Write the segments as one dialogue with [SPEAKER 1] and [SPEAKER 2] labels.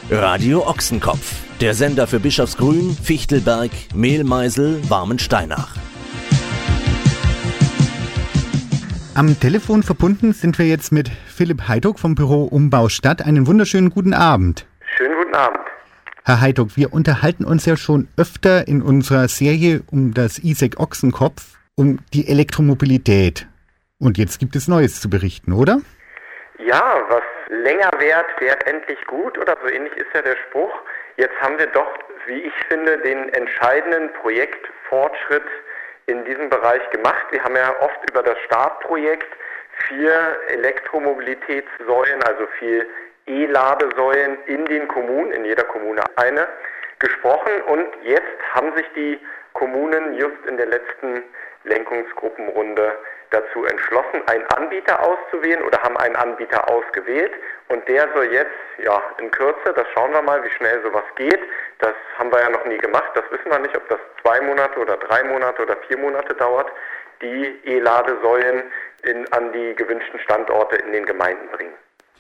[SPEAKER 1] Radio Ochsenkopf, der Sender für Bischofsgrün, Fichtelberg, Mehlmeisel, Warmensteinach.
[SPEAKER 2] Am Telefon verbunden sind wir jetzt mit Philipp Heiduk vom Büro Umbau Stadt. Einen wunderschönen guten Abend.
[SPEAKER 3] Schönen guten Abend.
[SPEAKER 2] Herr Heiduk, wir unterhalten uns ja schon öfter in unserer Serie um das ISEC Ochsenkopf, um die Elektromobilität. Und jetzt gibt es Neues zu berichten, oder?
[SPEAKER 3] Ja, was länger währt endlich gut, oder so ähnlich ist ja der Spruch. Jetzt haben wir doch, wie ich finde, den entscheidenden Projektfortschritt in diesem Bereich gemacht. Wir haben ja oft über das Startprojekt 4 Elektromobilitätssäulen, also 4 E-Ladesäulen in den Kommunen, in jeder Kommune eine, gesprochen. Und jetzt haben sich die Kommunen just in der letzten Lenkungsgruppenrunde dazu entschlossen, einen Anbieter auszuwählen oder haben einen Anbieter ausgewählt. Und der soll jetzt, in Kürze, das schauen wir mal, wie schnell sowas geht. Das haben wir ja noch nie gemacht. Das wissen wir nicht, ob das 2 Monate oder 3 Monate oder 4 Monate dauert, die E-Ladesäulen an die gewünschten Standorte in den Gemeinden bringen.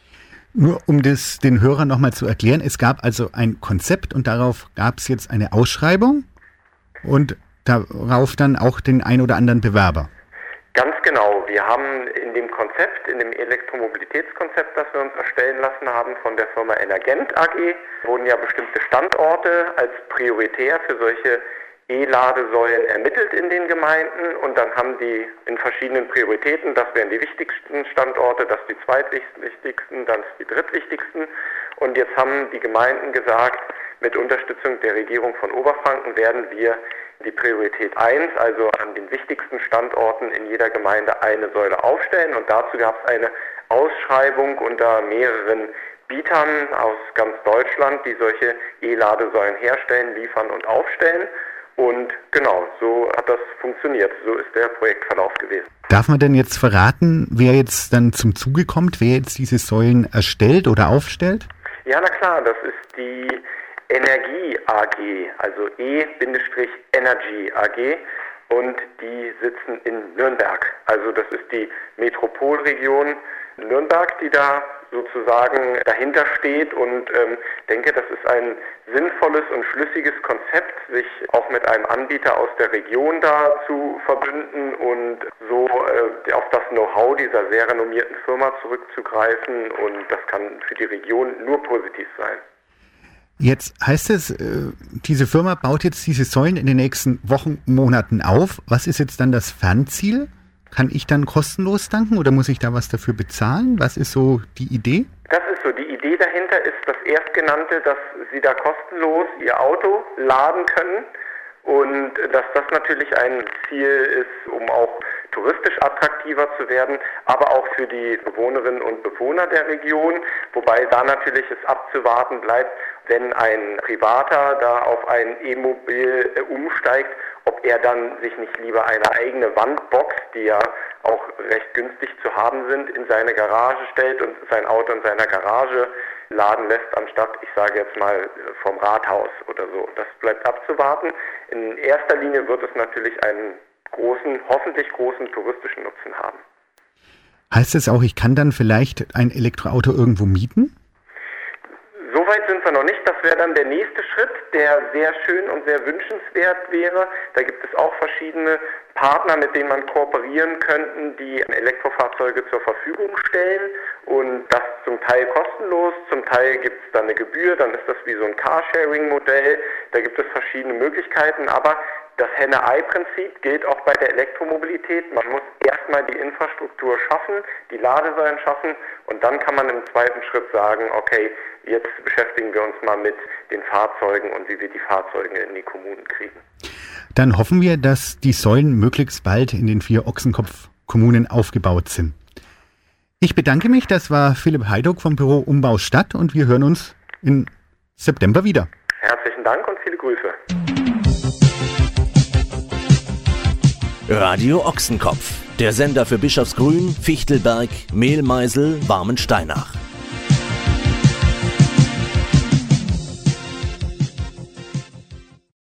[SPEAKER 2] Nur um das den Hörern nochmal zu erklären, es gab also ein Konzept und darauf gab es jetzt eine Ausschreibung und darauf dann auch den ein oder anderen Bewerber.
[SPEAKER 3] Ganz genau. Wir haben in dem Konzept, in dem Elektromobilitätskonzept, das wir uns erstellen lassen haben von der Firma Energent AG, wurden ja bestimmte Standorte als prioritär für solche E-Ladesäulen ermittelt in den Gemeinden und dann haben die in verschiedenen Prioritäten, das wären die wichtigsten Standorte, das die zweitwichtigsten, dann die drittwichtigsten und jetzt haben die Gemeinden gesagt, mit Unterstützung der Regierung von Oberfranken werden wir die Priorität 1, also an den wichtigsten Standorten in jeder Gemeinde eine Säule aufstellen und dazu gab es eine Ausschreibung unter mehreren Bietern aus ganz Deutschland, die solche E-Ladesäulen herstellen, liefern und aufstellen. Und genau, so hat das funktioniert. So ist der Projektverlauf gewesen.
[SPEAKER 2] Darf man denn jetzt verraten, wer jetzt dann zum Zuge kommt, wer jetzt diese Säulen erstellt oder aufstellt? Ja,
[SPEAKER 3] na klar, das ist die Energie AG, also E-Energy AG und die sitzen in Nürnberg. Also das ist die Metropolregion Nürnberg, die da sozusagen dahinter steht und denke, das ist ein sinnvolles und schlüssiges Konzept, sich auch mit einem Anbieter aus der Region da zu verbünden und so auf das Know-how dieser sehr renommierten Firma zurückzugreifen und das kann für die Region nur positiv sein.
[SPEAKER 2] Jetzt heißt es, diese Firma baut jetzt diese Säulen in den nächsten Wochen, Monaten auf. Was ist jetzt dann das Fernziel? Kann ich dann kostenlos tanken oder muss ich da was dafür bezahlen? Was ist so die Idee?
[SPEAKER 3] Das ist so. Die Idee dahinter ist das Erstgenannte, dass Sie da kostenlos Ihr Auto laden können und dass das natürlich ein Ziel ist, um auch touristisch attraktiver zu werden, aber auch für die Bewohnerinnen und Bewohner der Region, wobei da natürlich es abzuwarten bleibt, wenn ein Privater da auf ein E-Mobil umsteigt, ob er dann sich nicht lieber eine eigene Wandbox, die ja auch recht günstig zu haben sind, in seine Garage stellt und sein Auto in seiner Garage laden lässt, anstatt, ich sage jetzt mal, vom Rathaus oder so. Das bleibt abzuwarten. In erster Linie wird es natürlich einen hoffentlich großen touristischen Nutzen haben.
[SPEAKER 2] Heißt es auch, ich kann dann vielleicht ein Elektroauto irgendwo mieten?
[SPEAKER 3] Soweit sind wir noch nicht. Das wäre dann der nächste Schritt, der sehr schön und sehr wünschenswert wäre. Da gibt es auch verschiedene Partner, mit denen man kooperieren könnten, die Elektrofahrzeuge zur Verfügung stellen und das zum Teil kostenlos, zum Teil gibt es dann eine Gebühr, dann ist das wie so ein Carsharing-Modell. Da gibt es verschiedene Möglichkeiten, aber das Henne-Ei-Prinzip gilt auch bei der Elektromobilität. Man muss erstmal die Infrastruktur schaffen, die Ladesäulen schaffen und dann kann man im zweiten Schritt sagen, okay, jetzt beschäftigen wir uns mal mit den Fahrzeugen und wie wir die Fahrzeuge in die Kommunen kriegen.
[SPEAKER 2] Dann hoffen wir, dass die Säulen möglichst bald in den 4 Ochsenkopf-Kommunen aufgebaut sind. Ich bedanke mich, das war Philipp Heiduk vom Büro Umbau Stadt und wir hören uns im September wieder.
[SPEAKER 3] Herzlichen Dank und viele Grüße.
[SPEAKER 1] Radio Ochsenkopf, der Sender für Bischofsgrün, Fichtelberg, Mehlmeisel, Warmensteinach.